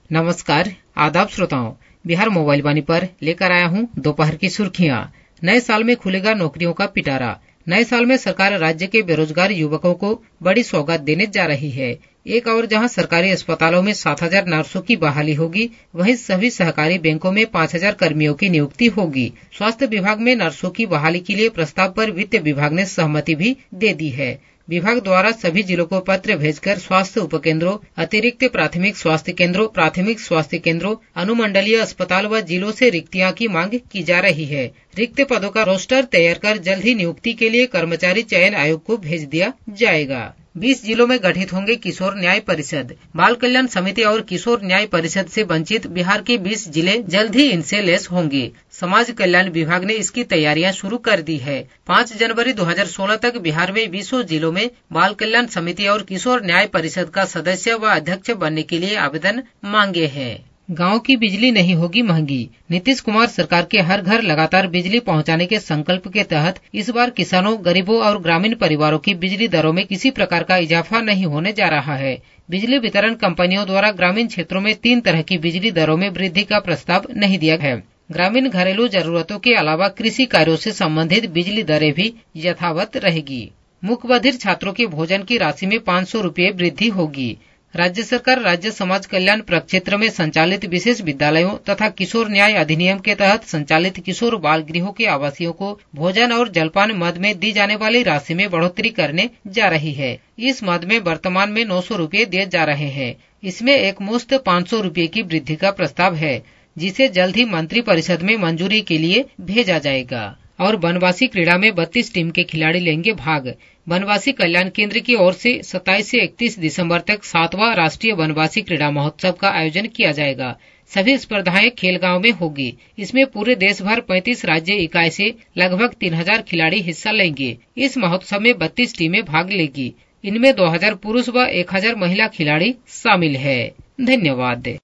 नमस्कार, आदाब श्रोताओं। बिहार मोबाइल वाणी पर लेकर आया हूँ दोपहर की सुर्खियाँ। नए साल में खुलेगा नौकरियों का पिटारा। नए साल में सरकार राज्य के बेरोजगार युवकों को बड़ी सौगात देने जा रही है। एक और जहां सरकारी अस्पतालों में 7,000 नर्सों की बहाली होगी, वहीं सभी सहकारी बैंकों में 5,000 कर्मियों की नियुक्ति होगी। स्वास्थ्य विभाग में नर्सों की बहाली के लिए प्रस्ताव पर वित्त विभाग ने सहमति भी दे दी है। विभाग द्वारा सभी जिलों को पत्र भेजकर स्वास्थ्य उपकेंद्रों, अतिरिक्त प्राथमिक स्वास्थ्य केंद्रों, अनुमंडलीय अस्पताल व जिलों से रिक्तियां की मांग की जा रही है। रिक्त पदों का रोस्टर तैयार कर जल्द ही नियुक्ति के लिए कर्मचारी चयन आयोग को भेज दिया जाएगा। 20 जिलों में गठित होंगे किशोर न्याय परिषद। बाल कल्याण समिति और किशोर न्याय परिषद से वंचित बिहार के 20 जिले जल्द ही इनसे लेस होंगे। समाज कल्याण विभाग ने इसकी तैयारियां शुरू कर दी है। 5 जनवरी 2016 तक बिहार में 20 जिलों में बाल कल्याण समिति और किशोर न्याय परिषद का सदस्य व अध्यक्ष बनने के लिए आवेदन मांगे हैं। गांव की बिजली नहीं होगी महंगी। नीतीश कुमार सरकार के हर घर लगातार बिजली पहुंचाने के संकल्प के तहत इस बार किसानों, गरीबों और ग्रामीण परिवारों की बिजली दरों में किसी प्रकार का इजाफा नहीं होने जा रहा है। बिजली वितरण कंपनियों द्वारा ग्रामीण क्षेत्रों में 3 तरह की बिजली दरों में वृद्धि का प्रस्ताव नहीं दिया है। ग्रामीण घरेलू जरूरतों के अलावा कृषि कार्यों से संबंधित बिजली दरें भी यथावत रहेगी। मूकबधिर छात्रों के भोजन की राशि में 500 रूपये वृद्धि होगी। राज्य सरकार राज्य समाज कल्याण प्रक्षेत्र में संचालित विशेष विद्यालयों तथा किशोर न्याय अधिनियम के तहत संचालित किशोर बाल गृहों के आवासियों को भोजन और जलपान मद में दी जाने वाली राशि में बढ़ोतरी करने जा रही है। इस मद में वर्तमान में 900 रूपये दिए जा रहे हैं। इसमें एक मुश्त 500 रूपये की वृद्धि का प्रस्ताव है, जिसे जल्द ही मंत्री परिषद में मंजूरी के लिए भेजा जाएगा। और बनवासी क्रीड़ा में 32 टीम के खिलाड़ी लेंगे भाग। बनवासी कल्याण केंद्र की ओर से 27 से 31 दिसंबर तक 7वां राष्ट्रीय बनवासी क्रीड़ा महोत्सव का आयोजन किया जाएगा। सभी स्पर्धाएं खेलगांव में होगी। इसमें पूरे देश भर 35 राज्य इकाई से लगभग 3000 खिलाड़ी हिस्सा लेंगे। इस महोत्सव में 32 टीमें भाग लेगी। इनमें 2000 पुरुष व 1000 महिला खिलाड़ी शामिल है। धन्यवाद।